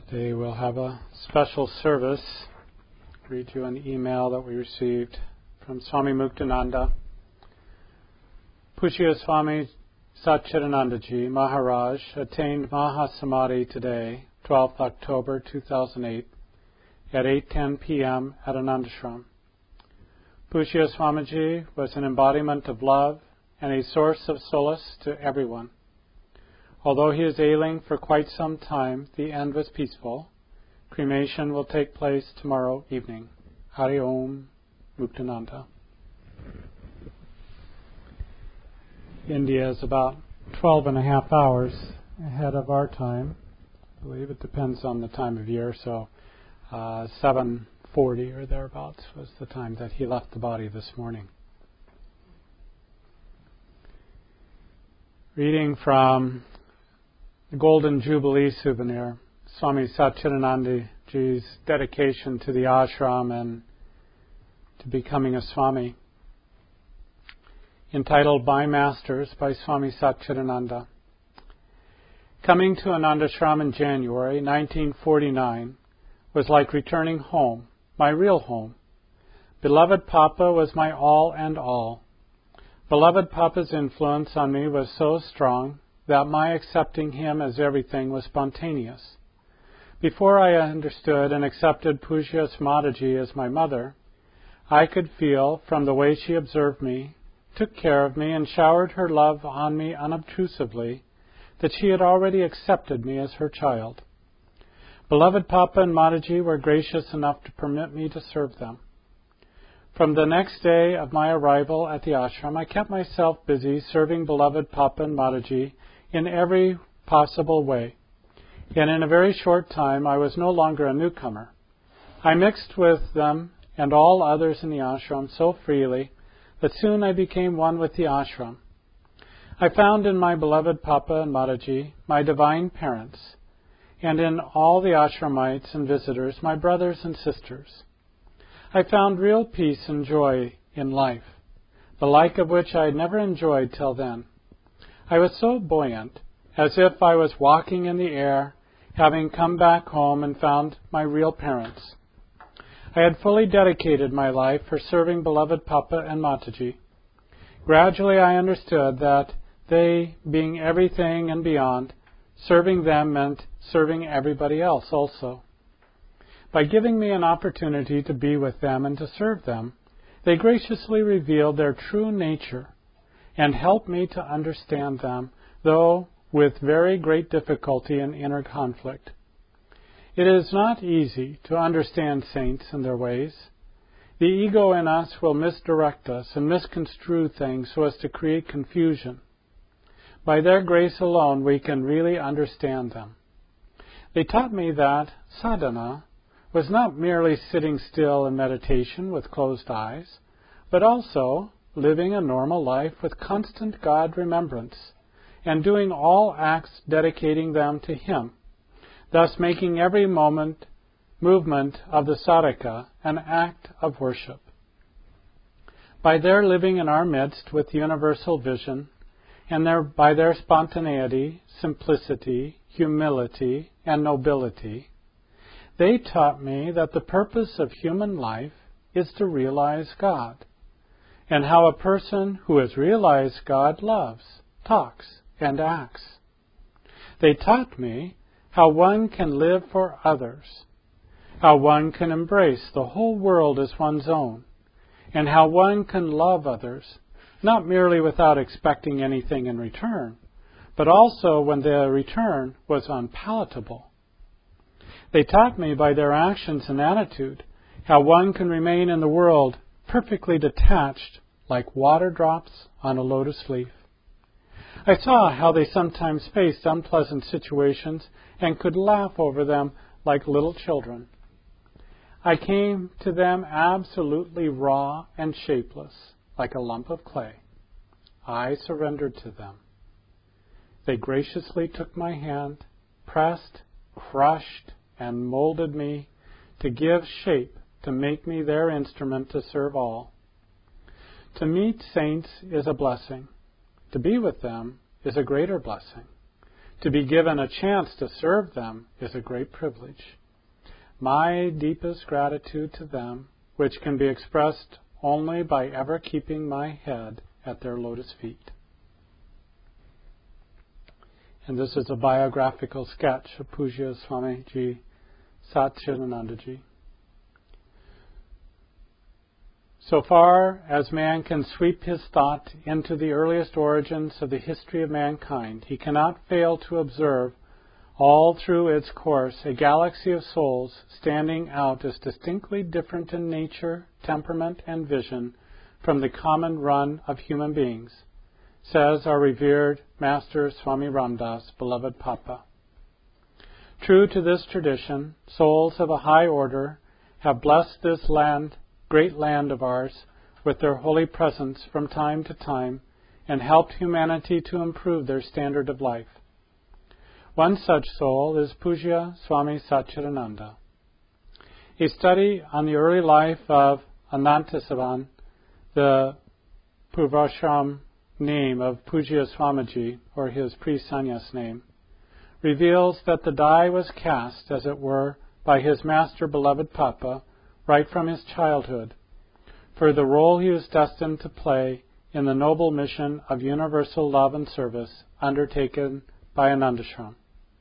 Today we'll have a special service. Read you an email that we received from Swami Muktananda. Pujya Swami Satchidanandaji Maharaj attained Mahasamadhi today, 12th October 2008, at 8:10 p.m. at Anandashram. Pujya Swamiji was an embodiment of love and a source of solace to everyone. Although he is ailing for quite some time, the end was peaceful. Cremation will take place tomorrow evening. Hari Om Muktananda. India is about 12 and a half hours ahead of our time. I believe it depends on the time of year, so 7:40 or thereabouts was the time that he left the body this morning. Reading from the Golden Jubilee Souvenir, Swami Satchidanandaji's dedication to the ashram and to becoming a Swami, entitled By Masters by Swami Satchidananda. Coming to Anandashram in January 1949 was like returning home, my real home. Beloved Papa was my all and all. Beloved Papa's influence on me was so strong that my accepting him as everything was spontaneous. Before I understood and accepted Pujya Mataji as my mother, I could feel from the way she observed me, took care of me, and showered her love on me unobtrusively, that she had already accepted me as her child. Beloved Papa and Mataji were gracious enough to permit me to serve them. From the next day of my arrival at the ashram, I kept myself busy serving beloved Papa and Mataji in every possible way. And in a very short time, I was no longer a newcomer. I mixed with them and all others in the ashram so freely that soon I became one with the ashram. I found in my beloved Papa and Mataji my divine parents, and in all the ashramites and visitors my brothers and sisters. I found real peace and joy in life, the like of which I had never enjoyed till then. I was so buoyant, as if I was walking in the air, having come back home and found my real parents. I had fully dedicated my life for serving beloved Papa and Mataji. Gradually I understood that they, being everything and beyond, serving them meant serving everybody else also. By giving me an opportunity to be with them and to serve them, they graciously revealed their true nature and helped me to understand them, though with very great difficulty and inner conflict. It is not easy to understand saints and their ways. The ego in us will misdirect us and misconstrue things so as to create confusion. By their grace alone we can really understand them. They taught me that sadhana was not merely sitting still in meditation with closed eyes, but also living a normal life with constant God remembrance and doing all acts dedicating them to Him, thus making every movement of the sadhaka an act of worship. By their living in our midst with universal vision, and by their spontaneity, simplicity, humility, and nobility, they taught me that the purpose of human life is to realize God, and how a person who has realized God loves, talks, and acts. They taught me how one can live for others, how one can embrace the whole world as one's own, and how one can love others, not merely without expecting anything in return, but also when the return was unpalatable. They taught me by their actions and attitude how one can remain in the world perfectly detached like water drops on a lotus leaf. I saw how they sometimes faced unpleasant situations and could laugh over them like little children. I came to them absolutely raw and shapeless, like a lump of clay. I surrendered to them. They graciously took my hand, pressed, crushed, and molded me to give shape, to make me their instrument to serve all. To meet saints is a blessing. To be with them is a greater blessing. To be given a chance to serve them is a great privilege. My deepest gratitude to them, which can be expressed only by ever keeping my head at their lotus feet. And this is a biographical sketch of Pujya Swamiji Satchidanandaji. So far as man can sweep his thought into the earliest origins of the history of mankind, he cannot fail to observe all through its course a galaxy of souls standing out as distinctly different in nature, temperament, and vision from the common run of human beings, says our revered Master Swami Ramdas, beloved Papa. True to this tradition, souls of a high order have blessed this land, great land of ours, with their holy presence from time to time and helped humanity to improve their standard of life. One such soul is Pujya Swami Satchidananda. A study on the early life of Anantasavan, the Purvashram name of Pujya Swamiji, or his pre-sannyas name, reveals that the die was cast, as it were, by his master beloved Papa right from his childhood, for the role he was destined to play in the noble mission of universal love and service undertaken by Anandashram.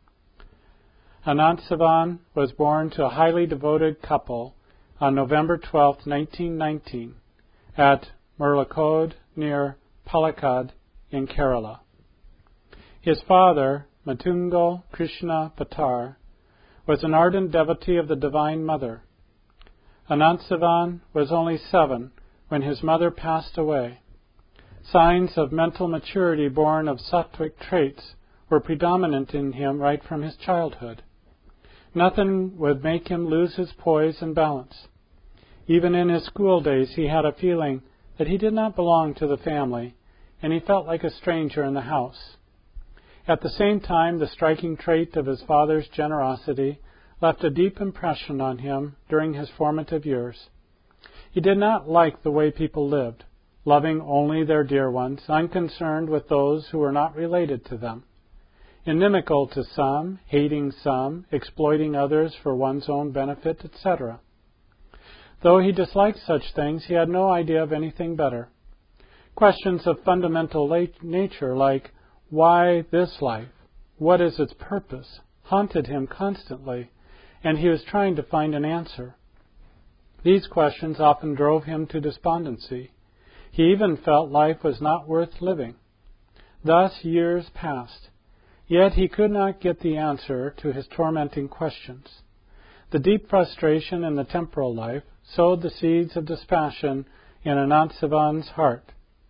Anantasavan was born to a highly devoted couple on November 12, 1919, at Murlakode near Palakkad in Kerala. His father, Matungal Krishna Pattar, was an ardent devotee of the Divine Mother. Anantasavan was only 7 when his mother passed away. Signs of mental maturity born of sattvic traits were predominant in him right from his childhood. Nothing would make him lose his poise and balance. Even in his school days he had a feeling that he did not belong to the family, and he felt like a stranger in the house. At the same time, the striking trait of his father's generosity left a deep impression on him during his formative years. He did not like the way people lived, loving only their dear ones, unconcerned with those who were not related to them, inimical to some, hating some, exploiting others for one's own benefit, etc. Though he disliked such things, he had no idea of anything better. Questions of fundamental nature like, why this life? What is its purpose? Haunted him constantly, and he was trying to find an answer. These questions often drove him to despondency. He even felt life was not worth living. Thus years passed, yet he could not get the answer to his tormenting questions. The deep frustration in the temporal life sowed the seeds of dispassion in Anantasavan's heart.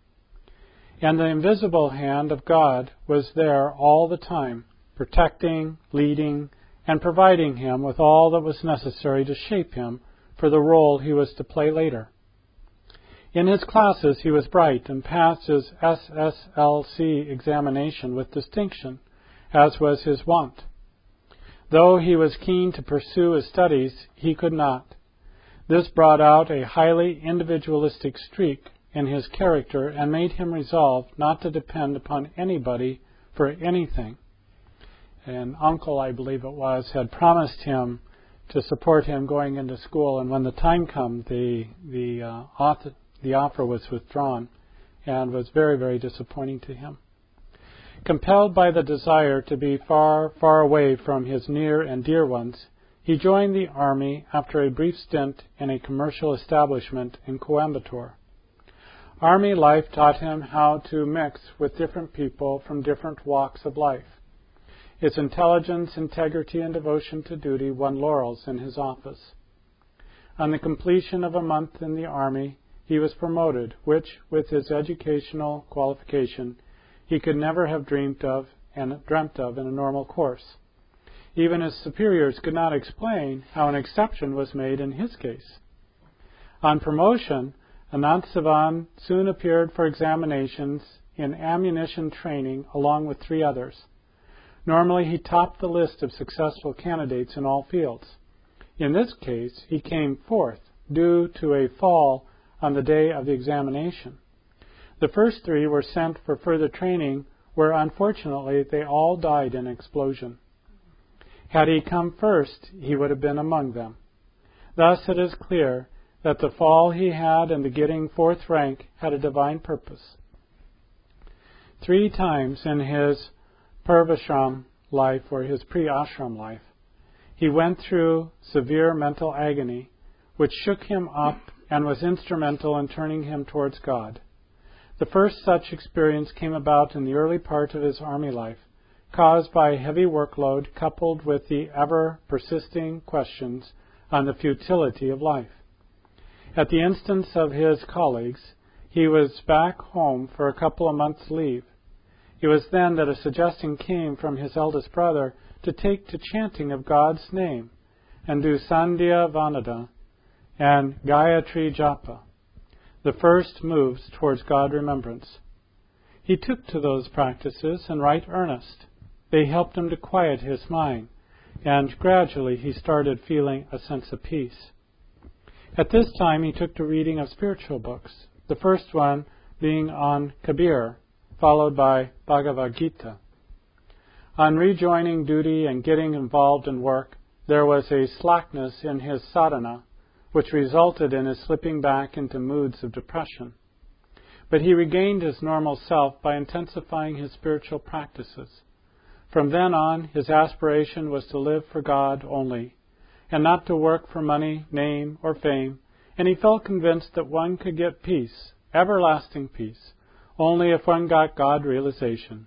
And the invisible hand of God was there all the time, protecting, leading, and providing him with all that was necessary to shape him for the role he was to play later. In his classes he was bright and passed his SSLC examination with distinction, as was his wont. Though he was keen to pursue his studies, he could not. This brought out a highly individualistic streak in his character and made him resolve not to depend upon anybody for anything. An uncle, I believe it was, had promised him to support him going into school, and when the time came, the offer was withdrawn and was very, very disappointing to him. Compelled by the desire to be far, far away from his near and dear ones, he joined the army after a brief stint in a commercial establishment in Coimbatore. Army life taught him how to mix with different people from different walks of life. His intelligence, integrity, and devotion to duty won laurels in his office. On the completion of a month in the Army, he was promoted, which, with his educational qualification, he could never have dreamt of in a normal course. Even his superiors could not explain how an exception was made in his case. On promotion, Anantasavan soon appeared for examinations in ammunition training along with 3 others. Normally, he topped the list of successful candidates in all fields. In this case, he came 4th, due to a fall on the day of the examination. The first 3 were sent for further training where unfortunately they all died in explosion. Had he come first, he would have been among them. Thus it is clear that the fall he had and the getting fourth rank had a divine purpose. 3 times in his Purvashram life, or his pre-ashram life, he went through severe mental agony, which shook him up and was instrumental in turning him towards God. The first such experience came about in the early part of his army life, caused by a heavy workload coupled with the ever-persisting questions on the futility of life. At the instance of his colleagues, he was back home for a couple of months' leave. It was then that a suggestion came from his eldest brother to take to chanting of God's name and do Sandhya Vanada and Gayatri Japa, the first moves towards God remembrance. He took to those practices in right earnest. They helped him to quiet his mind, and gradually he started feeling a sense of peace. At this time he took to reading of spiritual books, the first one being on Kabir, followed by Bhagavad Gita. On rejoining duty and getting involved in work, there was a slackness in his sadhana, which resulted in his slipping back into moods of depression. But he regained his normal self by intensifying his spiritual practices. From then on, his aspiration was to live for God only, and not to work for money, name, or fame, and he felt convinced that one could get peace, everlasting peace, only if one got God realization.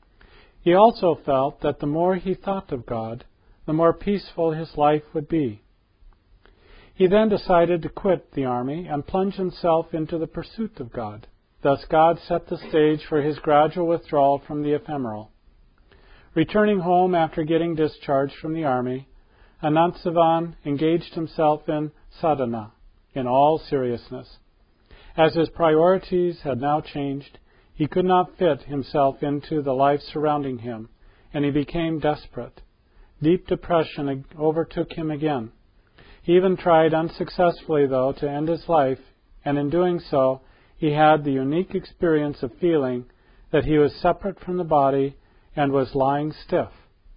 He also felt that the more he thought of God, the more peaceful his life would be. He then decided to quit the army and plunge himself into the pursuit of God. Thus God set the stage for his gradual withdrawal from the ephemeral. Returning home after getting discharged from the army, Anantasivan engaged himself in sadhana in all seriousness. As his priorities had now changed, he could not fit himself into the life surrounding him, and he became desperate. Deep depression overtook him again. He even tried unsuccessfully, though, to end his life, and in doing so, he had the unique experience of feeling that he was separate from the body and was lying stiff.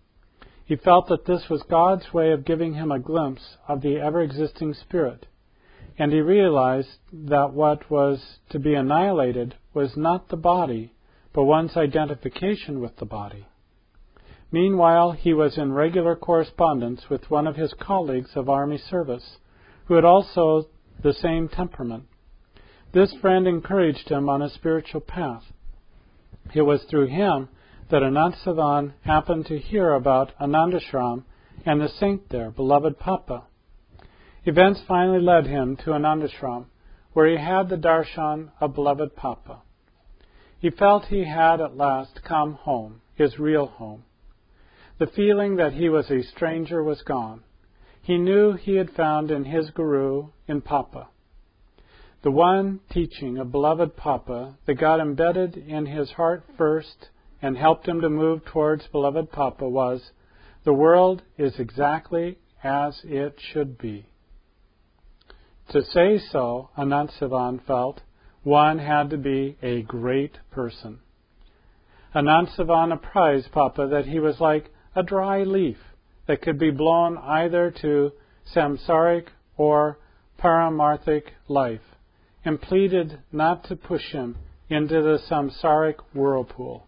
He felt that this was God's way of giving him a glimpse of the ever-existing Spirit, and he realized that what was to be annihilated was not the body, but one's identification with the body. Meanwhile, he was in regular correspondence with one of his colleagues of army service, who had also the same temperament. This friend encouraged him on his spiritual path. It was through him that Anantasivan happened to hear about Anandashram and the saint there, beloved Papa. Events finally led him to Anandashram, where he had the darshan of beloved Papa. He felt he had at last come home, his real home. The feeling that he was a stranger was gone. He knew he had found in his Guru, in Papa. The one teaching of beloved Papa that got embedded in his heart first and helped him to move towards beloved Papa was, the world is exactly as it should be. To say so, Anantasivan felt, one had to be a great person. Anantasivan apprised Papa that he was like a dry leaf that could be blown either to samsaric or paramarthic life, and pleaded not to push him into the samsaric whirlpool.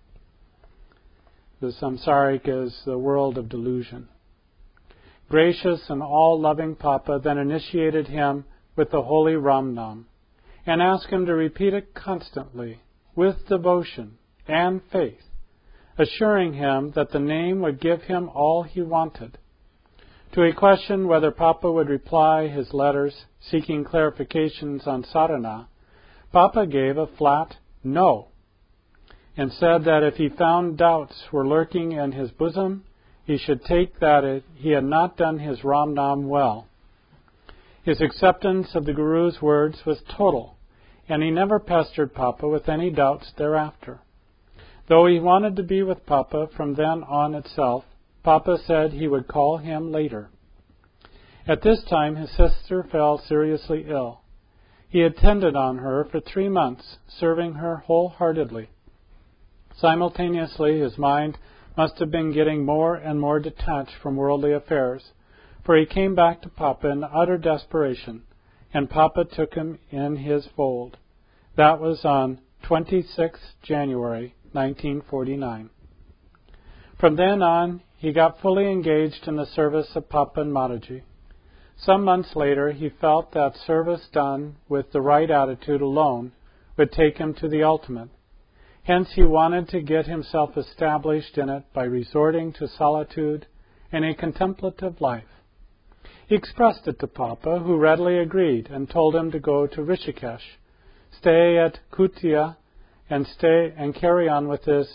The samsaric is the world of delusion. Gracious and all-loving Papa then initiated him with the holy Ram Nam, and asked him to repeat it constantly, with devotion and faith, assuring him that the name would give him all he wanted. To a question whether Papa would reply his letters seeking clarifications on sadhana, Papa gave a flat no, and said that if he found doubts were lurking in his bosom, he should take that he had not done his Ram Nam well. His acceptance of the Guru's words was total, and he never pestered Papa with any doubts thereafter. Though he wanted to be with Papa from then on itself, Papa said he would call him later. At this time, his sister fell seriously ill. He attended on her for 3 months, serving her wholeheartedly. Simultaneously, his mind must have been getting more and more detached from worldly affairs, for he came back to Papa in utter desperation, and Papa took him in his fold. That was on 26 January 1949. From then on, he got fully engaged in the service of Papa and Mataji. Some months later, he felt that service done with the right attitude alone would take him to the ultimate. Hence, he wanted to get himself established in it by resorting to solitude and a contemplative life. He expressed it to Papa, who readily agreed and told him to go to Rishikesh, stay at Kutia, and carry on with his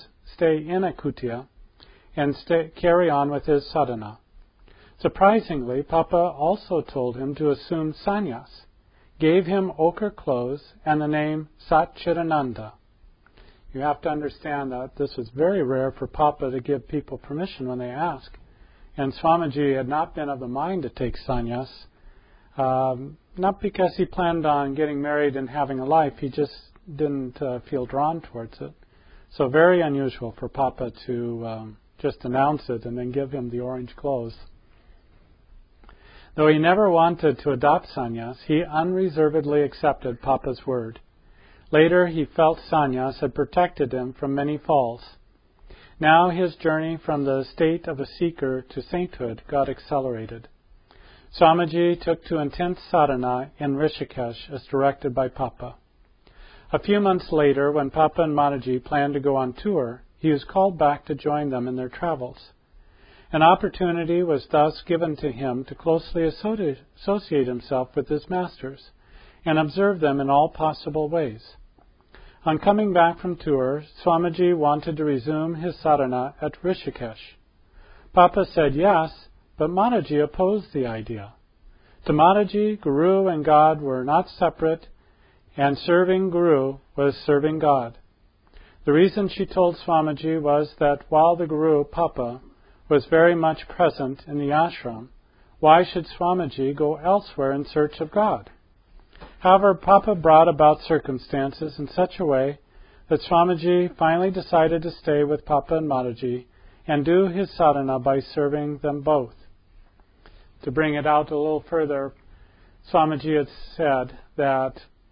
sadhana. Surprisingly, Papa also told him to assume sannyas, gave him ochre clothes and the name Satchidananda. You have to understand that this was very rare for Papa to give people permission when they ask. And Swamiji had not been of the mind to take sannyas, not because he planned on getting married and having a life, he just didn't feel drawn towards it. So very unusual for Papa to just announce it and then give him the orange clothes. Though he never wanted to adopt sannyas, he unreservedly accepted Papa's word. Later, he felt sannyas had protected him from many falls. Now his journey from the state of a seeker to sainthood got accelerated. Swamiji took to intense sadhana in Rishikesh as directed by Papa. A few months later, when Papa and Mataji planned to go on tour, he was called back to join them in their travels. An opportunity was thus given to him to closely associate himself with his masters and observe them in all possible ways. On coming back from tour, Swamiji wanted to resume his sadhana at Rishikesh. Papa said yes, but Mataji opposed the idea. To Mataji, Guru and God were not separate, and serving Guru was serving God. The reason she told Swamiji was that while the Guru, Papa, was very much present in the ashram, why should Swamiji go elsewhere in search of God? However, Papa brought about circumstances in such a way that Swamiji finally decided to stay with Papa and Mataji and do his sadhana by serving them both. To bring it out a little further, Swamiji had said that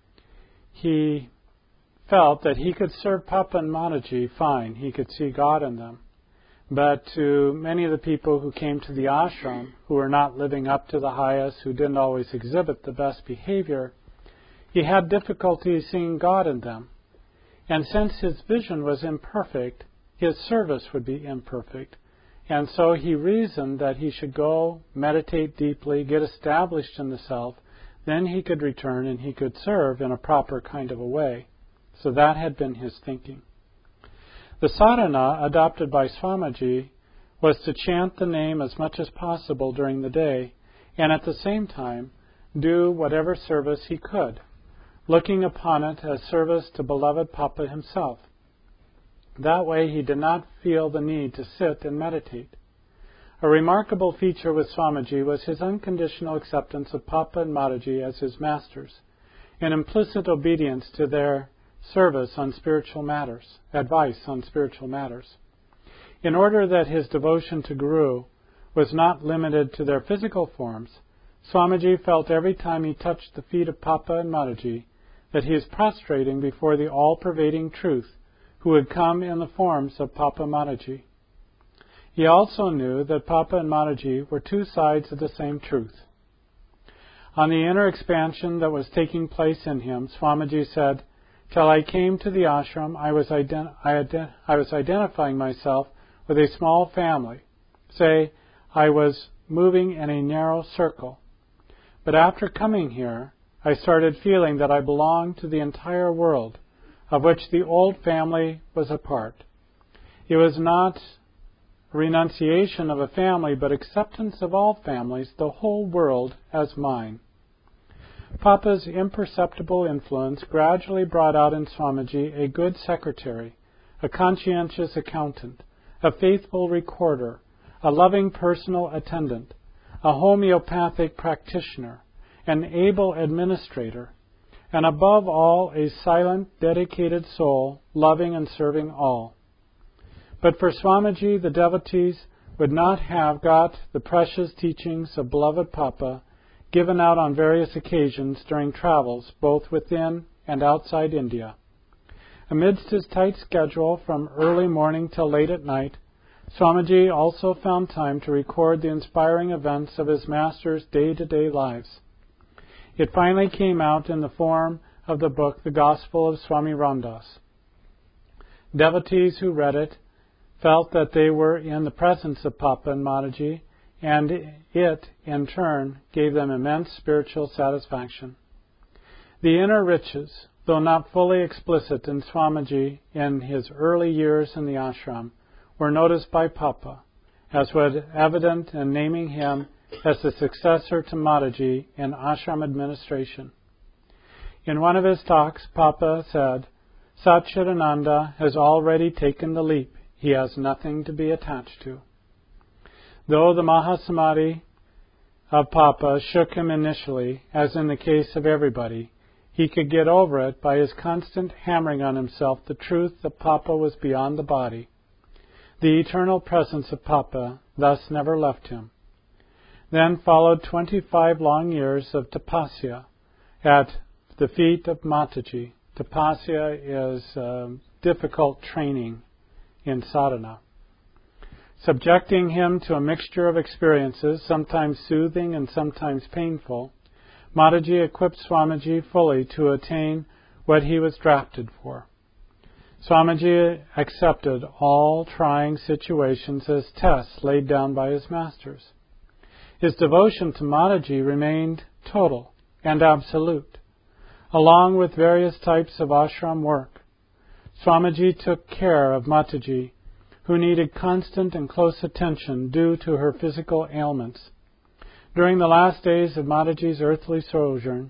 he felt that he could serve Papa and Mataji fine. He could see God in them. But to many of the people who came to the ashram, who were not living up to the highest, who didn't always exhibit the best behavior, he had difficulty seeing God in them. And since his vision was imperfect, his service would be imperfect. And so he reasoned that he should go, meditate deeply, get established in the self, then he could return and he could serve in a proper kind of a way. So that had been his thinking. The sadhana adopted by Swamiji was to chant the name as much as possible during the day, and at the same time do whatever service he could, looking upon it as service to beloved Papa himself. That way he did not feel the need to sit and meditate. A remarkable feature with Swamiji was his unconditional acceptance of Papa and Mataji as his masters, and implicit obedience to their service on spiritual matters, advice on spiritual matters. In order that his devotion to Guru was not limited to their physical forms, Swamiji felt every time he touched the feet of Papa and Mataji that he is prostrating before the all-pervading truth who had come in the forms of Papa Mataji. He also knew that Papa and Mataji were two sides of the same truth. On the inner expansion that was taking place in him, Swamiji said, "Till I came to the ashram, I was identifying myself with a small family. Say, I was moving in a narrow circle. But after coming here, I started feeling that I belonged to the entire world, of which the old family was a part. It was not renunciation of a family, but acceptance of all families, the whole world, as mine." Papa's imperceptible influence gradually brought out in Swamiji a good secretary, a conscientious accountant, a faithful recorder, a loving personal attendant, a homeopathic practitioner, an able administrator, and above all a silent, dedicated soul, loving and serving all. But for Swamiji, the devotees would not have got the precious teachings of beloved Papa given out on various occasions during travels both within and outside India. Amidst his tight schedule from early morning till late at night, Swamiji also found time to record the inspiring events of his master's day-to-day lives. It finally came out in the form of the book The Gospel of Swami Ramdas. Devotees who read it felt that they were in the presence of Papa and Mataji, and it, in turn, gave them immense spiritual satisfaction. The inner riches, though not fully explicit in Swamiji in his early years in the ashram, were noticed by Papa, as was evident in naming him as the successor to Mataji in ashram administration. In one of his talks, Papa said, "Satchidananda has already taken the leap. He has nothing to be attached to." Though the Mahasamadhi of Papa shook him initially, as in the case of everybody, he could get over it by his constant hammering on himself the truth that Papa was beyond the body. The eternal presence of Papa thus never left him. Then followed 25 long years of tapasya at the feet of Mataji. Tapasya is difficult training in sadhana. Subjecting him to a mixture of experiences, sometimes soothing and sometimes painful, Mataji equipped Swamiji fully to attain what he was drafted for. Swamiji accepted all trying situations as tests laid down by his masters. His devotion to Mataji remained total and absolute, along with various types of ashram work. Swamiji took care of Mataji, who needed constant and close attention due to her physical ailments. During the last days of Mataji's earthly sojourn,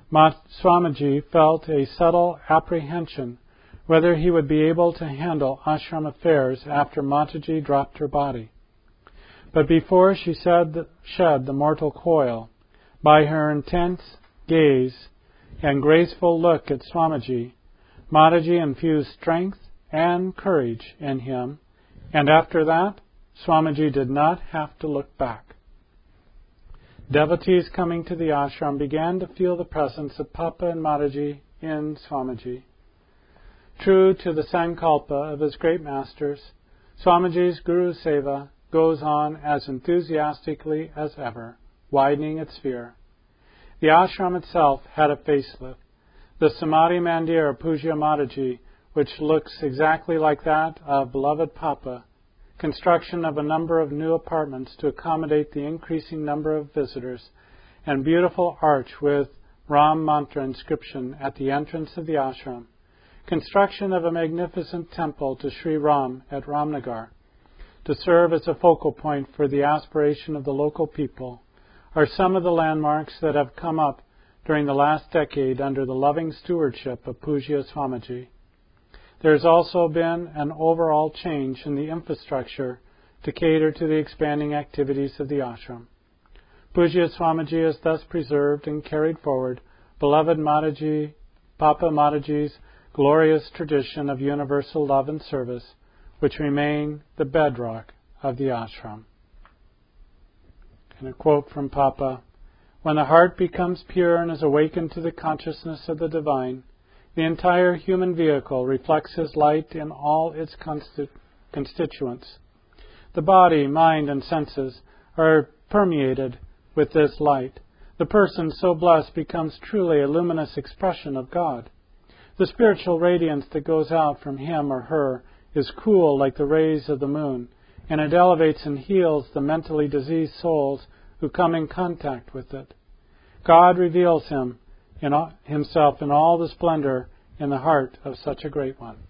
Swamiji felt a subtle apprehension whether he would be able to handle ashram affairs after Mataji dropped her body. But before she shed the mortal coil, by her intense gaze and graceful look at Swamiji, Mataji infused strength and courage in him, and after that, Swamiji did not have to look back. Devotees coming to the ashram began to feel the presence of Papa and Mataji in Swamiji. True to the sankalpa of his great masters, Swamiji's Guru Seva goes on as enthusiastically as ever, widening its sphere. The ashram itself had a facelift. The Samadhi Mandir of Pujya Mataji, which looks exactly like that of beloved Papa, construction of a number of new apartments to accommodate the increasing number of visitors, and beautiful arch with Ram mantra inscription at the entrance of the ashram, construction of a magnificent temple to Sri Ram at Ramnagar, to serve as a focal point for the aspiration of the local people, are some of the landmarks that have come up during the last decade under the loving stewardship of Pujya Swamiji. There has also been an overall change in the infrastructure to cater to the expanding activities of the ashram. Pujya Swamiji has thus preserved and carried forward beloved Mataji, Papa Mataji's glorious tradition of universal love and service, which remain the bedrock of the ashram. And a quote from Papa: "When the heart becomes pure and is awakened to the consciousness of the divine, the entire human vehicle reflects His light in all its constituents. The body, mind, and senses are permeated with this light. The person so blessed becomes truly a luminous expression of God. The spiritual radiance that goes out from him or her is cool like the rays of the moon, and it elevates and heals the mentally diseased souls who come in contact with it. God reveals Himself in all the splendor in the heart of such a great one."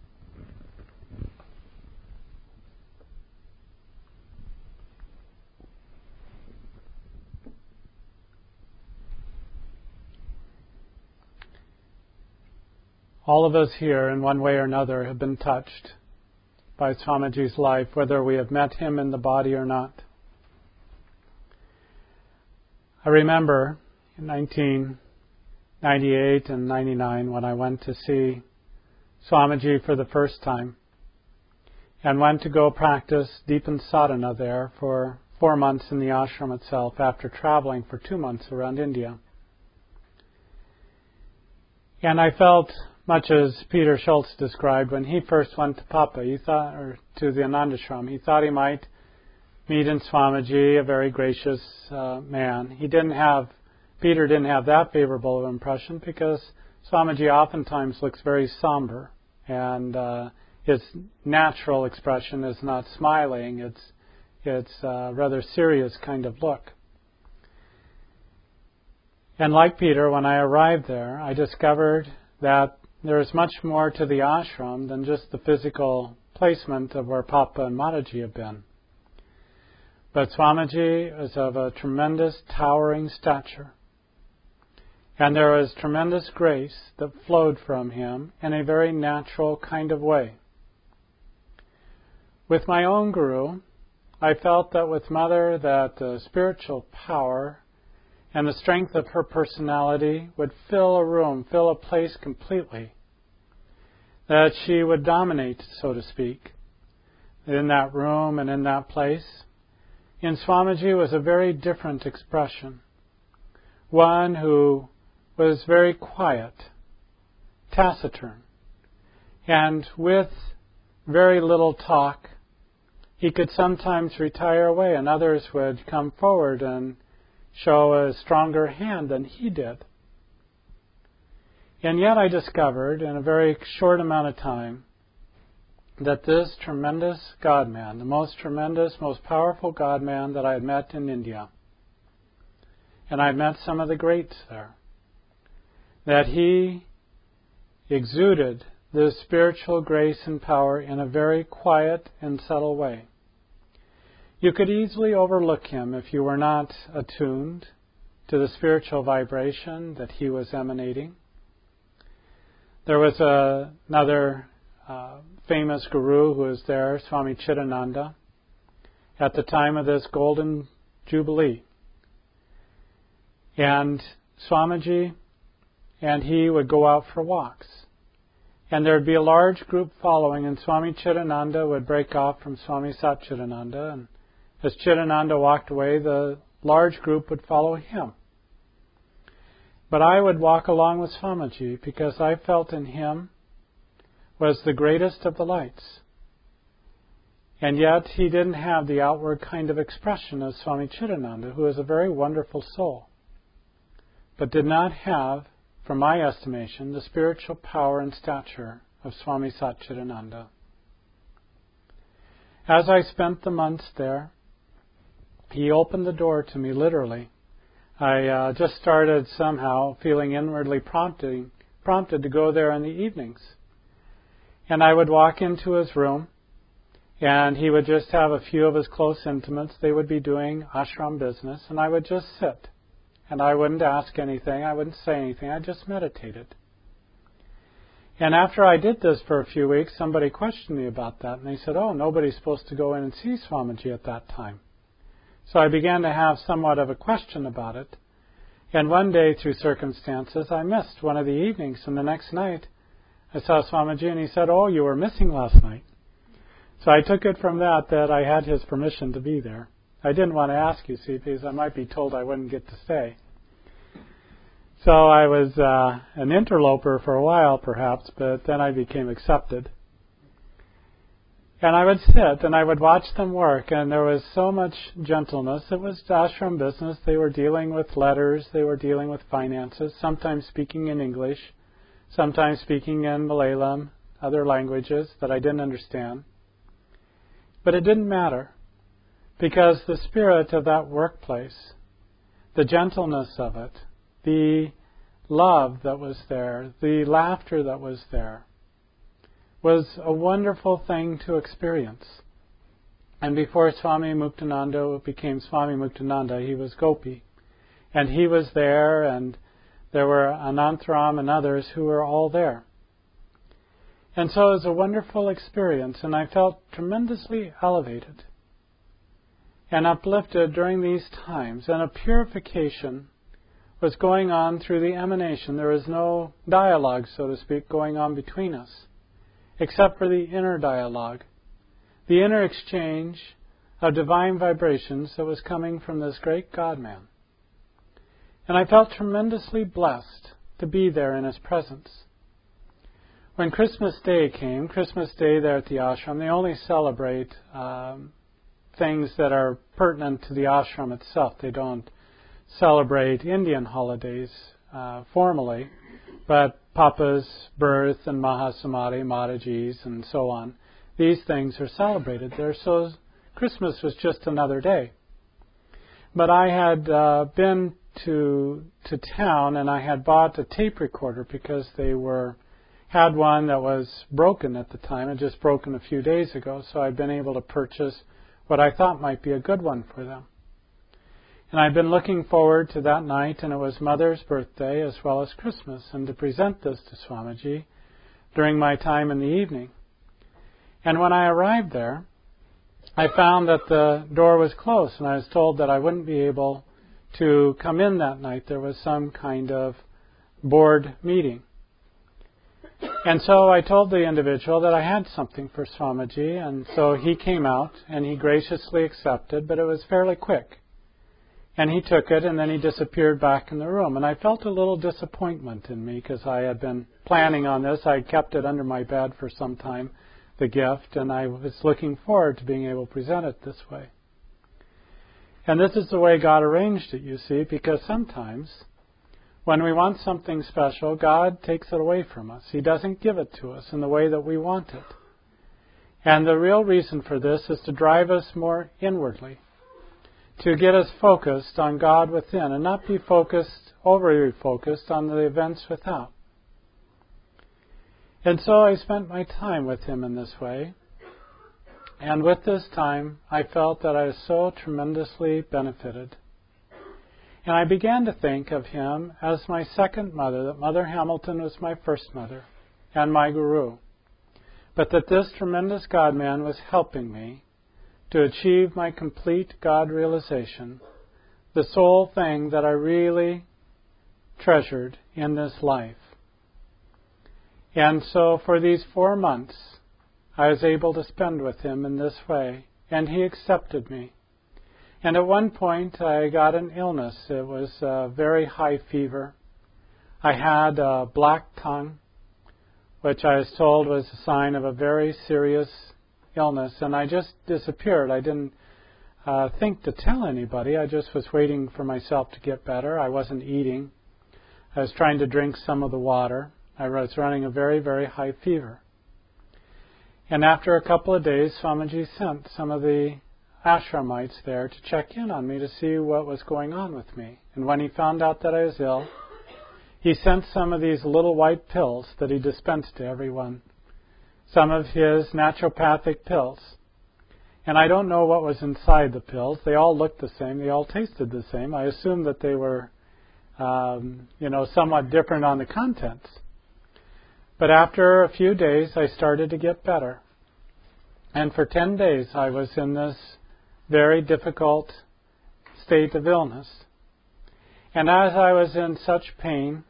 All of us here, in one way or another, have been touched by Swamiji's life, whether we have met him in the body or not. I remember in 1998 and 99 when I went to see Swamiji for the first time. and went to go practice Deepan Sadhana there for 4 months in the ashram itself after traveling for 2 months around India. And I felt much as Peter Schultz described when he first went to Papa, or to the Anandashram. He thought he might meet in Swamiji, a very gracious man. Peter didn't have that favorable of an impression because Swamiji oftentimes looks very somber, and his natural expression is not smiling. It's a rather serious kind of look. And like Peter, when I arrived there, I discovered that there is much more to the ashram than just the physical placement of where Papa and Mataji have been. But Swamiji is of a tremendous towering stature. And there was tremendous grace that flowed from him in a very natural kind of way. With my own guru, I felt that with Mother that the spiritual power and the strength of her personality would fill a room, fill a place completely. That she would dominate, so to speak, in that room and in that place. In Swamiji was a very different expression. One who was very quiet, taciturn, and with very little talk, he could sometimes retire away, and others would come forward and show a stronger hand than he did. And yet I discovered in a very short amount of time that this tremendous God-man, the most tremendous, most powerful God-man that I had met in India, and I had met some of the greats there, that he exuded this spiritual grace and power in a very quiet and subtle way. You could easily overlook him if you were not attuned to the spiritual vibration that he was emanating. There was another famous guru who was there, Swami Chidananda, at the time of this Golden Jubilee. And Swamiji and he would go out for walks. And there would be a large group following, and Swami Chidananda would break off from Swami Satchidananda, and as Chidananda walked away, the large group would follow him. But I would walk along with Swamiji because I felt in him was the greatest of the lights. And yet he didn't have the outward kind of expression of Swami Chidananda, who is a very wonderful soul, but did not have, from my estimation, the spiritual power and stature of Swami Satchidananda. As I spent the months there, he opened the door to me, literally. I just started somehow feeling inwardly prompted to go there in the evenings. And I would walk into his room, and he would just have a few of his close intimates. They would be doing ashram business, and I would just sit. And I wouldn't ask anything, I wouldn't say anything, I just meditated. And after I did this for a few weeks, somebody questioned me about that, and they said, oh, nobody's supposed to go in and see Swamiji at that time. So I began to have somewhat of a question about it. And one day, through circumstances, I missed one of the evenings, and the next night I saw Swamiji, and he said, oh, you were missing last night. So I took it from that I had his permission to be there. I didn't want to ask, you see, because I might be told I wouldn't get to stay. So I was an interloper for a while, perhaps, but then I became accepted. And I would sit and I would watch them work, and there was so much gentleness. It was ashram business. They were dealing with letters. They were dealing with finances, sometimes speaking in English, sometimes speaking in Malayalam, other languages that I didn't understand. But it didn't matter, because the spirit of that workplace, the gentleness of it, the love that was there, the laughter that was there, was a wonderful thing to experience. And before Swami Muktananda became Swami Muktananda, he was Gopi. And he was there, and there were Anantaram and others who were all there. And so it was a wonderful experience, and I felt tremendously elevated and uplifted during these times. And a purification was going on through the emanation. There was no dialogue, so to speak, going on between us, except for the inner dialogue the inner exchange of divine vibrations that was coming from this great God-man. And I felt tremendously blessed to be there in his presence. When Christmas Day came, Christmas Day there at the ashram, they only celebrate things that are pertinent to the ashram itself. They don't celebrate Indian holidays formally, but Papa's birth and Mahasamadhi, Mataji's, and so on, these things are celebrated there. So Christmas was just another day. But I had been to town, and I had bought a tape recorder because they had one that was broken at the time. It just broken a few days ago, so I'd been able to purchase what I thought might be a good one for them. And I'd been looking forward to that night, and it was Mother's birthday as well as Christmas, and to present this to Swamiji during my time in the evening. And when I arrived there, I found that the door was closed, and I was told that I wouldn't be able to come in that night. There was some kind of board meeting. And so I told the individual that I had something for Swamiji, and so he came out, and he graciously accepted, but it was fairly quick. And he took it, and then he disappeared back in the room. And I felt a little disappointment in me, because I had been planning on this. I had kept it under my bed for some time, the gift, and I was looking forward to being able to present it this way. And this is the way God arranged it, you see, because sometimes when we want something special, God takes it away from us. He doesn't give it to us in the way that we want it. And the real reason for this is to drive us more inwardly, to get us focused on God within and not be overly focused on the events without. And so I spent my time with him in this way. And with this time, I felt that I was so tremendously benefited. And I began to think of him as my second mother, that Mother Hamilton was my first mother and my guru. But that this tremendous God-man was helping me to achieve my complete God realization, the sole thing that I really treasured in this life. And so for these 4 months, I was able to spend with him in this way, and he accepted me. And at one point, I got an illness. It was a very high fever. I had a black tongue, which I was told was a sign of a very serious illness, and I just disappeared. I didn't think to tell anybody. I just was waiting for myself to get better. I wasn't eating. I was trying to drink some of the water. I was running a very, very high fever. And after a couple of days, Swamiji sent some of the ashramites there to check in on me to see what was going on with me. And when he found out that I was ill, he sent some of these little white pills that he dispensed to everyone, some of his naturopathic pills. And I don't know what was inside the pills. They all looked the same. They all tasted the same. I assumed that they were, somewhat different on the contents. But after a few days, I started to get better. And for 10 days, I was in this very difficult state of illness. And as I was in such pain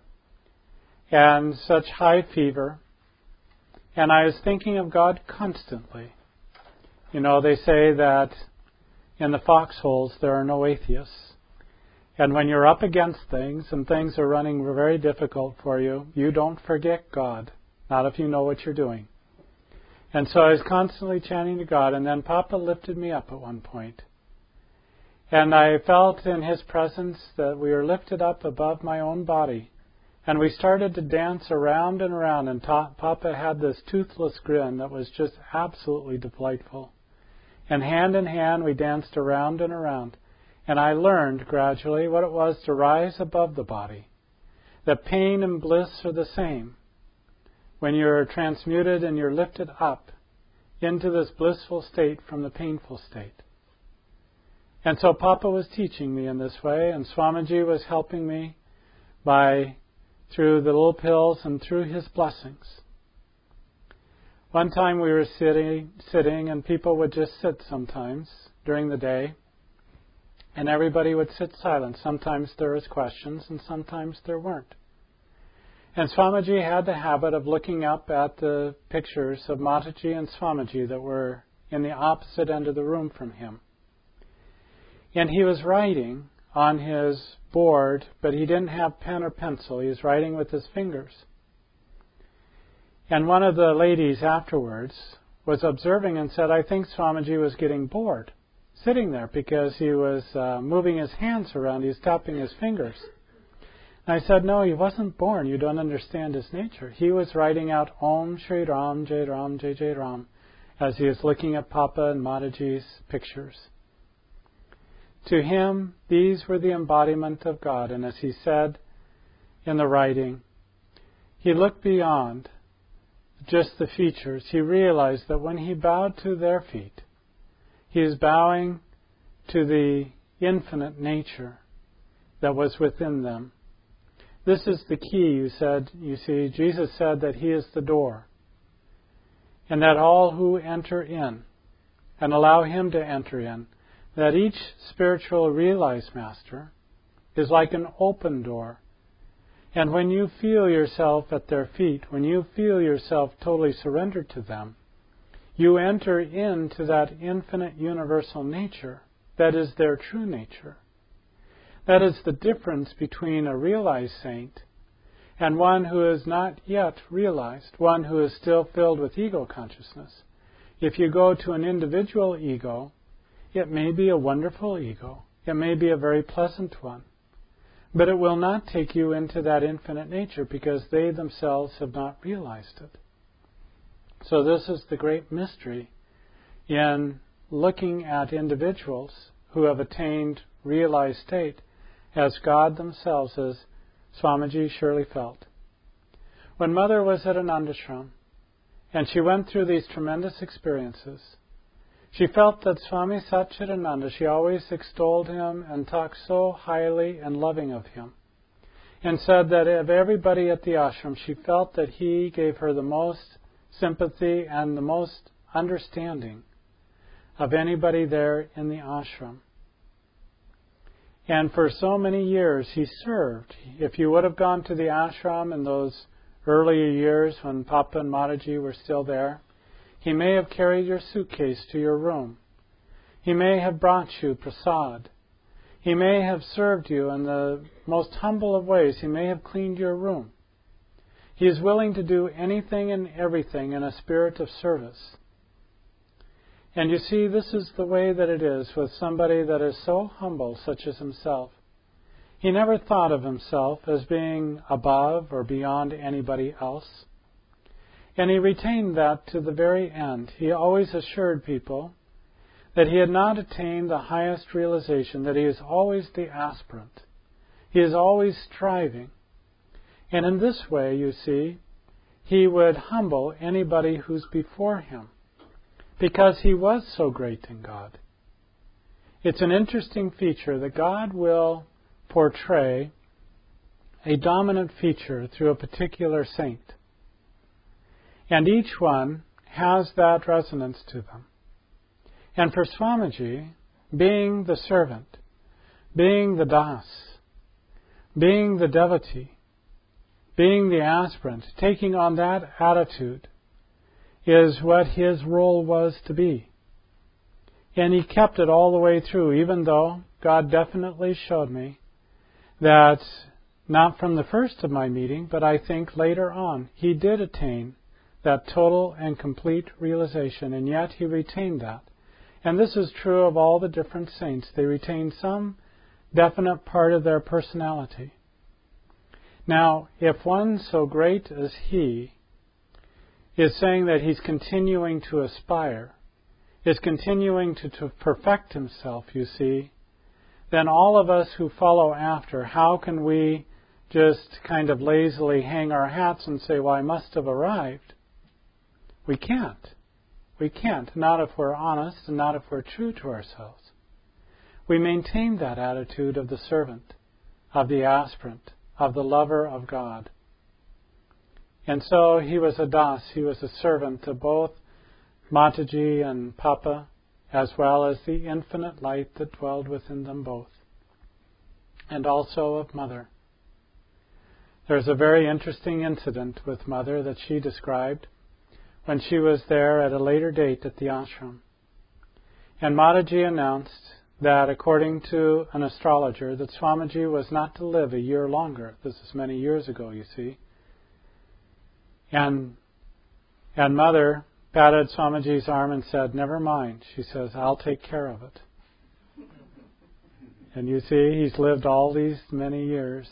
and such high fever, and I was thinking of God constantly. You know, they say that in the foxholes there are no atheists. And when you're up against things and things are running very difficult for you, you don't forget God. Not if you know what you're doing. And so I was constantly chanting to God, and then Papa lifted me up at one point. And I felt in his presence that we were lifted up above my own body. And we started to dance around and around, and Papa had this toothless grin that was just absolutely delightful. And hand in hand we danced around and around. And I learned gradually what it was to rise above the body. That pain and bliss are the same. When you're transmuted and you're lifted up into this blissful state from the painful state. And so Papa was teaching me in this way, and Swamiji was helping me through the little pills and through his blessings. One time we were sitting, and people would just sit sometimes during the day, and everybody would sit silent. Sometimes there was questions, and sometimes there weren't. And Swamiji had the habit of looking up at the pictures of Mataji and Swamiji that were in the opposite end of the room from him. And he was writing on his board, but he didn't have pen or pencil. He was writing with his fingers. And one of the ladies afterwards was observing and said, I think Swamiji was getting bored sitting there because he was moving his hands around. He was tapping his fingers. And I said, no, he wasn't born. You don't understand his nature. He was writing out Om Shri Ram, Jai Ram, Jai Jai Ram as he was looking at Papa and Mataji's pictures. To him, these were the embodiment of God. And as he said in the writing, he looked beyond just the features. He realized that when he bowed to their feet, he is bowing to the infinite nature that was within them. This is the key, you see, Jesus said that he is the door, and that all who enter in and allow him to enter in, that each spiritual realized master is like an open door. And when you feel yourself at their feet, when you feel yourself totally surrendered to them, you enter into that infinite universal nature that is their true nature. That is the difference between a realized saint and one who is not yet realized, one who is still filled with ego consciousness. If you go to an individual ego, it may be a wonderful ego. It may be a very pleasant one. But it will not take you into that infinite nature because they themselves have not realized it. So this is the great mystery in looking at individuals who have attained realized state as God themselves, as Swamiji surely felt. When Mother was at Anandashram and she went through these tremendous experiences, she felt that Swami Satchidananda, she always extolled him and talked so highly and loving of him, and said that of everybody at the ashram, she felt that he gave her the most sympathy and the most understanding of anybody there in the ashram. And for so many years he served. If you would have gone to the ashram in those earlier years when Papa and Mataji were still there, he may have carried your suitcase to your room. He may have brought you prasad. He may have served you in the most humble of ways. He may have cleaned your room. He is willing to do anything and everything in a spirit of service. And you see, this is the way that it is with somebody that is so humble, such as himself. He never thought of himself as being above or beyond anybody else. And he retained that to the very end. He always assured people that he had not attained the highest realization, that he is always the aspirant. He is always striving. And in this way, you see, he would humble anybody who's before him, because he was so great in God. It's an interesting feature that God will portray a dominant feature through a particular saint. And each one has that resonance to them. And for Swamiji, being the servant, being the das, being the devotee, being the aspirant, taking on that attitude, is what his role was to be. And he kept it all the way through, even though God definitely showed me that, not from the first of my meeting, but I think later on, he did attain that total and complete realization, and yet he retained that. And this is true of all the different saints. They retain some definite part of their personality. Now, if one so great as he is saying that he's continuing to aspire, is continuing to perfect himself, you see, then all of us who follow after, how can we just kind of lazily hang our hats and say, well, I must have arrived? We can't. We can't, not if we're honest and not if we're true to ourselves. We maintain that attitude of the servant, of the aspirant, of the lover of God. And so he was a das, he was a servant of both Mataji and Papa, as well as the infinite light that dwelled within them both, and also of Mother. There's a very interesting incident with Mother that she described when she was there at a later date at the ashram. And Mataji announced that according to an astrologer, that Swamiji was not to live a year longer. This is many years ago, you see. And Mother patted Swamiji's arm and said, "Never mind." She says, "I'll take care of it." And you see, he's lived all these many years.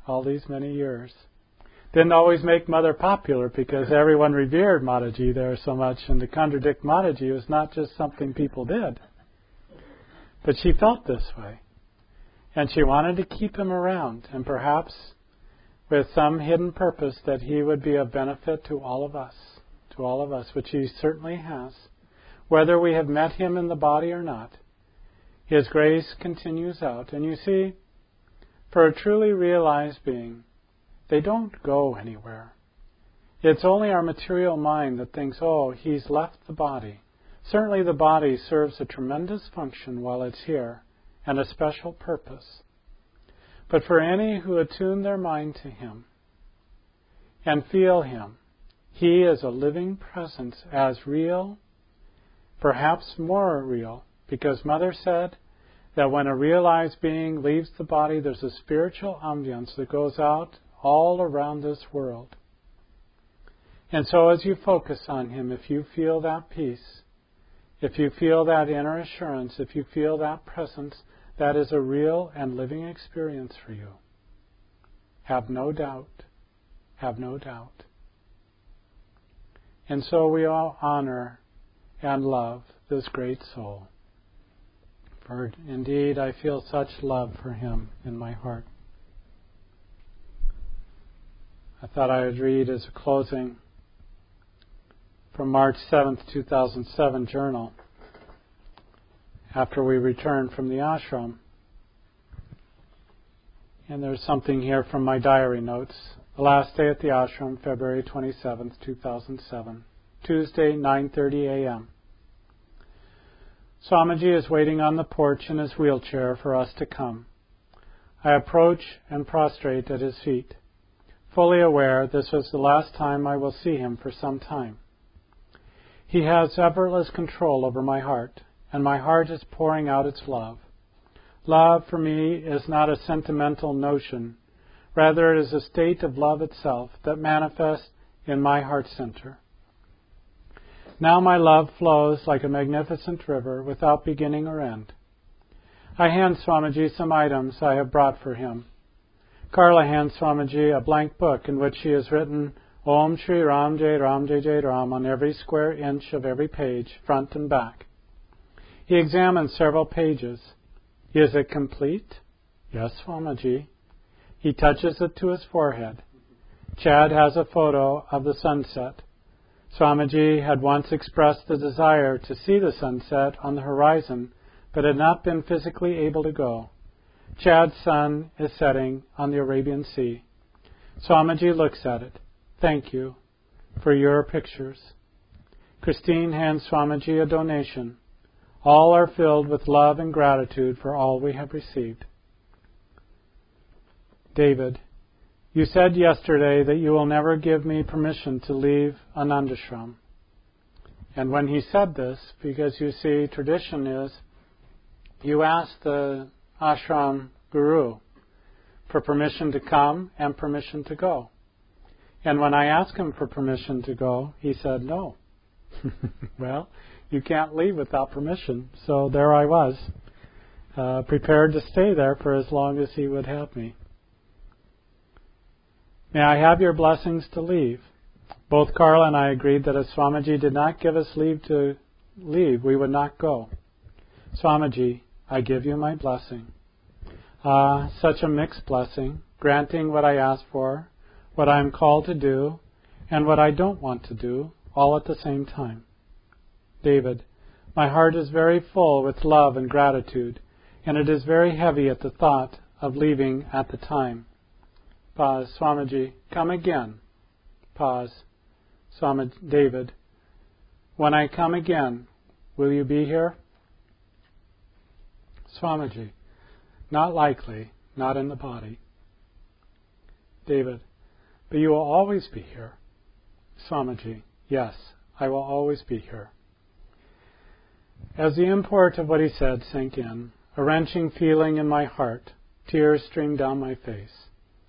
Didn't always make Mother popular because everyone revered Mataji there so much, and to contradict Mataji was not just something people did. But she felt this way. And she wanted to keep him around, and perhaps with some hidden purpose that he would be of benefit to all of us, which he certainly has. Whether we have met him in the body or not, his grace continues out. And you see, for a truly realized being, they don't go anywhere. It's only our material mind that thinks, oh, he's left the body. Certainly the body serves a tremendous function while it's here, and a special purpose. But for any who attune their mind to him and feel him, he is a living presence, as real, perhaps more real, because Mother said that when a realized being leaves the body, there's a spiritual ambience that goes out all around this world. And so as you focus on him, if you feel that peace, if you feel that inner assurance, if you feel that presence, that is a real and living experience for you. Have no doubt. Have no doubt. And so we all honor and love this great soul. For indeed, I feel such love for him in my heart. I thought I would read as a closing from March 7th, 2007 journal, after we returned from the ashram. And there's something here from my diary notes. The last day at the ashram, February 27th, 2007, Tuesday, 9:30 a.m. Swamiji is waiting on the porch in his wheelchair for us to come. I approach and prostrate at his feet, fully aware this was the last time I will see him for some time. He has effortless control over my heart, and my heart is pouring out its love. Love for me is not a sentimental notion. Rather, it is a state of love itself that manifests in my heart center. Now my love flows like a magnificent river without beginning or end. I hand Swamiji some items I have brought for him. Carla hands Swamiji a blank book in which she has written Om Shri Ram Jai Ram Jai Jai Ram on every square inch of every page, front and back. He examines several pages. Is it complete? Yes, Swamiji. He touches it to his forehead. Chad has a photo of the sunset. Swamiji had once expressed the desire to see the sunset on the horizon, but had not been physically able to go. Chad's sun is setting on the Arabian Sea. Swamiji looks at it. Thank you for your pictures. Christine hands Swamiji a donation. All are filled with love and gratitude for all we have received. David, you said yesterday that you will never give me permission to leave Anandashram. And when he said this, because you see, tradition is, you ask the ashram guru for permission to come and permission to go. And when I asked him for permission to go, he said no. Well, you can't leave without permission. So there I was, prepared to stay there for as long as he would have me. May I have your blessings to leave? Both Carla and I agreed that if Swamiji did not give us leave to leave, we would not go. Swamiji, I give you my blessing. Such a mixed blessing, granting what I ask for, what I am called to do, and what I don't want to do, all at the same time. David, my heart is very full with love and gratitude, and it is very heavy at the thought of leaving at the time. Pause. Swamiji, come again. Pause. Swamiji, David, when I come again, will you be here? Swamiji, not likely, not in the body. David, but you will always be here. Swamiji, yes, I will always be here. As the import of what he said sank in, a wrenching feeling in my heart, tears streamed down my face.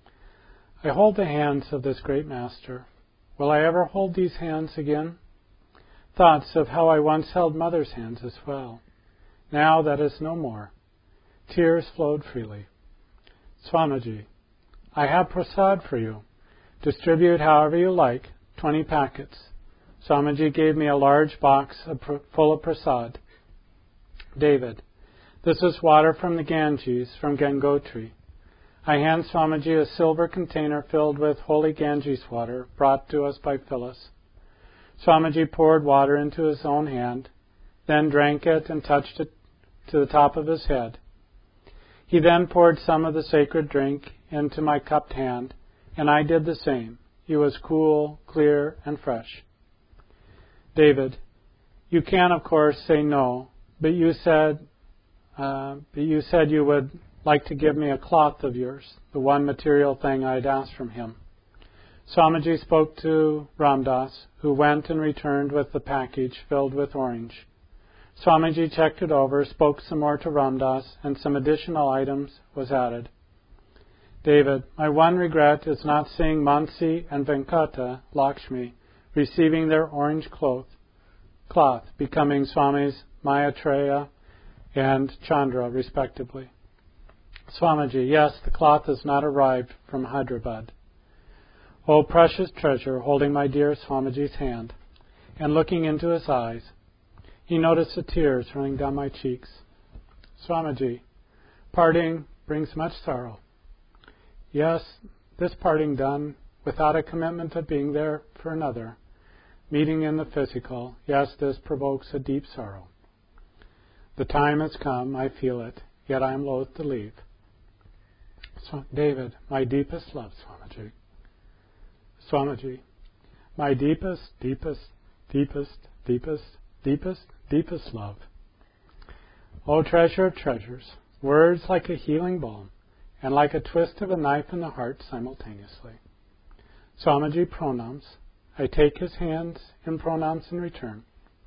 I hold the hands of this great Master. Will I ever hold these hands again? Thoughts of how I once held Mother's hands as well. Now that is no more. Tears flowed freely. Swamiji, I have prasad for you. Distribute however you like, 20 packets. Swamiji gave me a large box full of prasad. David, this is water from the Ganges, from Gangotri. I hand Swamiji a silver container filled with holy Ganges water brought to us by Phyllis. Swamiji poured water into his own hand, then drank it and touched it to the top of his head. He then poured some of the sacred drink into my cupped hand, and I did the same. He was cool, clear, and fresh. David, you can, of course, say no, but you said you would like to give me a cloth of yours, the one material thing I had asked from him. Swamiji spoke to Ramdas, who went and returned with the package filled with orange. Swamiji checked it over, spoke some more to Ramdas, and some additional items was added. David, my one regret is not seeing Mansi and Venkata Lakshmi receiving their orange cloth, becoming Swami's Maitreya and Chandra, respectively. Swamiji, yes, the cloth has not arrived from Hyderabad. O precious treasure, holding my dear Swamiji's hand and looking into his eyes, he noticed the tears running down my cheeks. Swamiji, parting brings much sorrow. Yes, this parting done without a commitment of being there for another, meeting in the physical, yes, this provokes a deep sorrow. The time has come, I feel it, yet I am loath to leave. So, David, my deepest love, Swamiji. Swamiji, my deepest, deepest, deepest, deepest, deepest, deepest love. O treasure of treasures, words like a healing balm, and like a twist of a knife in the heart simultaneously. Swamiji pronams. I take his hands in pronams in return.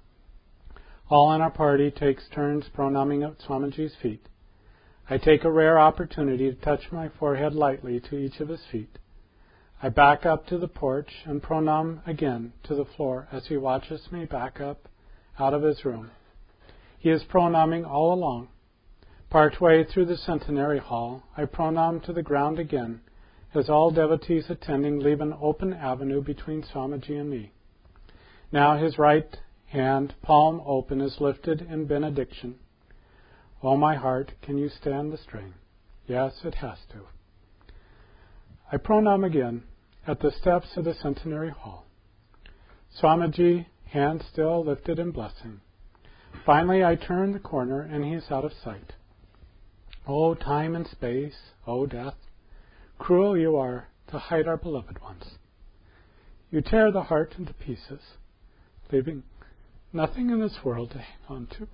All in our party takes turns pronaming at Swamiji's feet. I take a rare opportunity to touch my forehead lightly to each of his feet. I back up to the porch and pronam again to the floor as he watches me back up out of his room. He is pronaming all along. Partway through the centenary hall, I pronam to the ground again as all devotees attending leave an open avenue between Swamiji and me. Now his right hand, palm open, is lifted in benediction. Oh, my heart, can you stand the strain? Yes, it has to. I pronam again at the steps of the centenary hall. Swamiji, hand still lifted in blessing. Finally, I turn the corner and he is out of sight. Oh, time and space, oh, death, cruel you are to hide our beloved ones. You tear the heart into pieces, leaving nothing in this world to hang on to.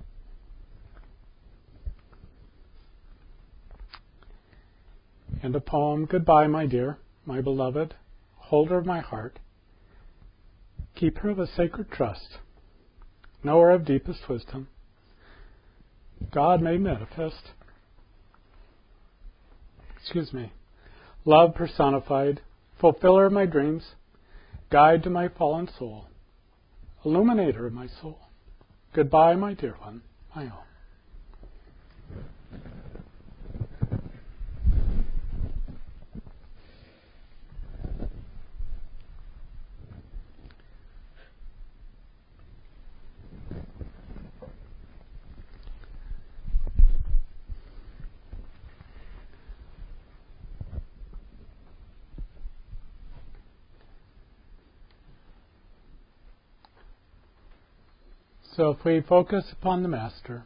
And a poem, goodbye, my dear, my beloved, holder of my heart. Keeper of a sacred trust, knower of deepest wisdom, God made manifest. Love personified, fulfiller of my dreams, guide to my fallen soul, illuminator of my soul. Goodbye, my dear one, my own. So if we focus upon the Master,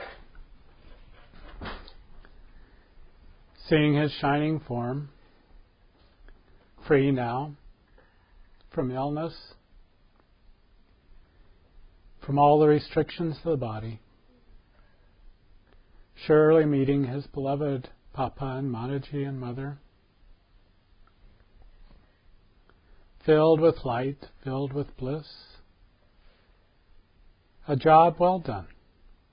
seeing his shining form, free now from illness, from all the restrictions of the body, surely meeting his beloved Papa and Mataji and Mother, filled with light, filled with bliss, a job well done,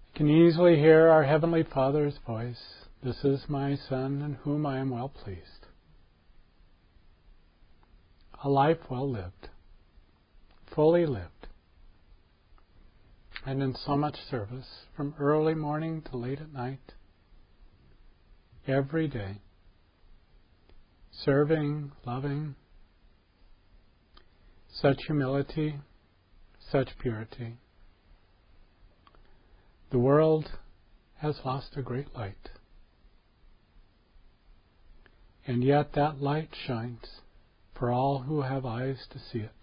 can easily hear our Heavenly Father's voice. This is my Son in whom I am well pleased. A life well lived, fully lived, and in so much service from early morning to late at night, every day, serving, loving, such humility, such purity. The world has lost a great light, and yet that light shines for all who have eyes to see it.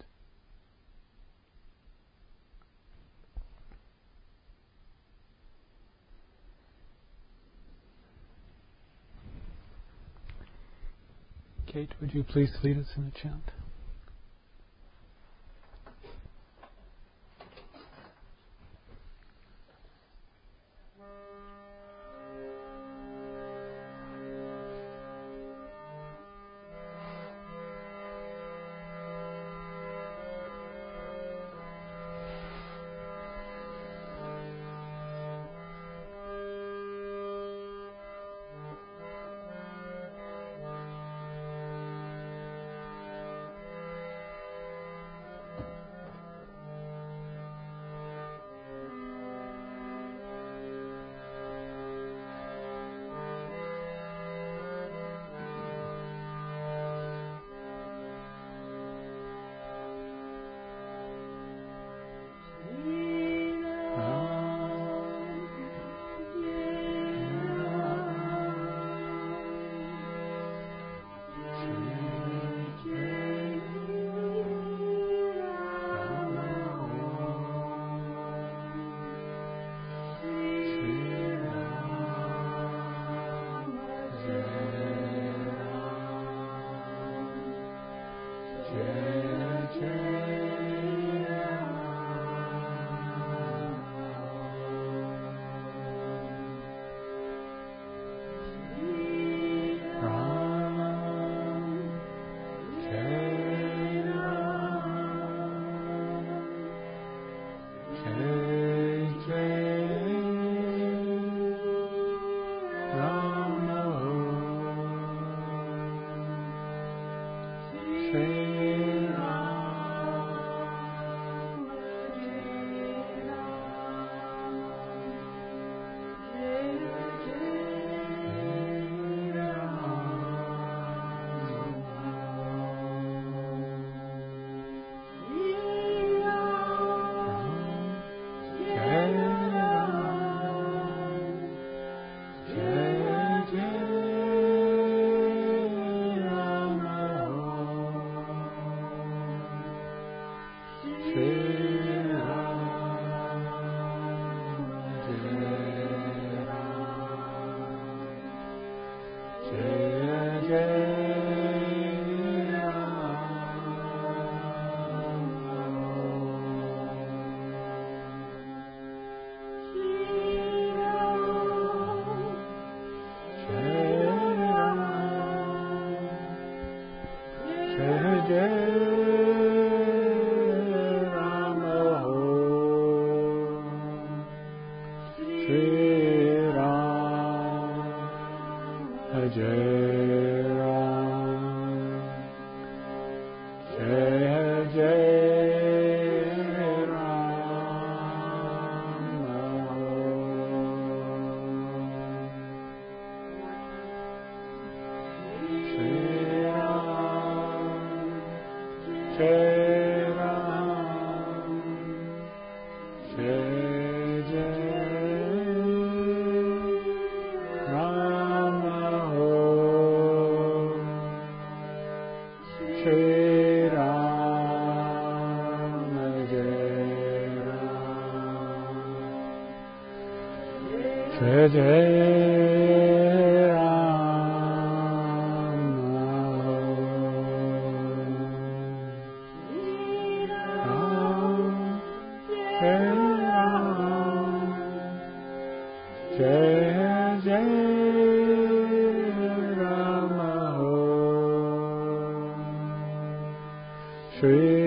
Kate, would you please lead us in a chant?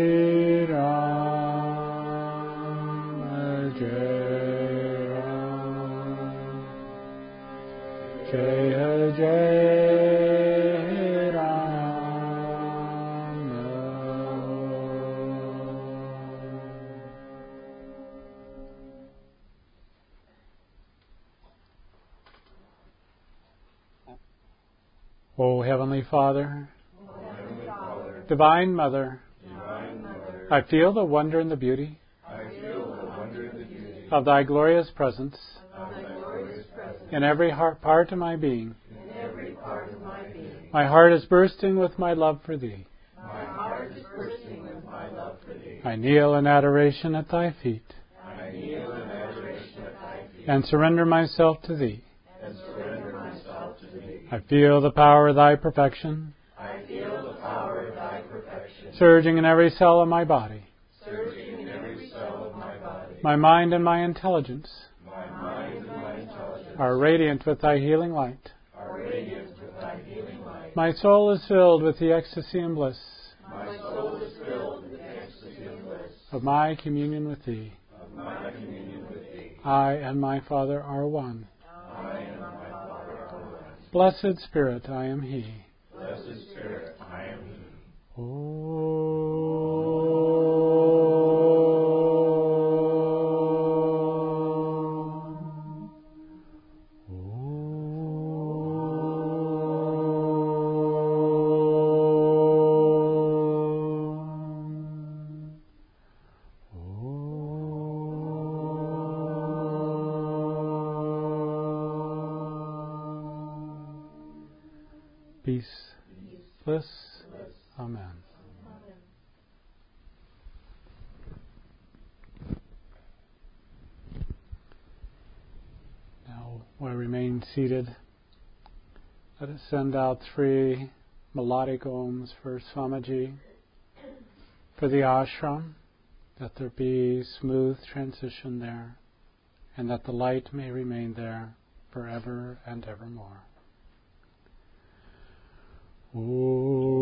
Shri Ram Jai Ram O Heavenly Father, Divine Mother, I feel the wonder and the beauty of Thy glorious presence in every part of my being. My heart is bursting with my love for Thee. I kneel in adoration at Thy feet and surrender myself to Thee. I feel the power of Thy perfection surging in every cell of my body. My mind and my intelligence are radiant with Thy healing light. My soul is filled with the ecstasy and bliss of my communion with Thee. I and my Father are one. Blessed Spirit, I am He. Peace, bliss, Amen. Now, while we remain seated, let us send out 3 melodic Oms for Swamiji, for the ashram, that there be smooth transition there, and that the light may remain there forever and evermore. Om.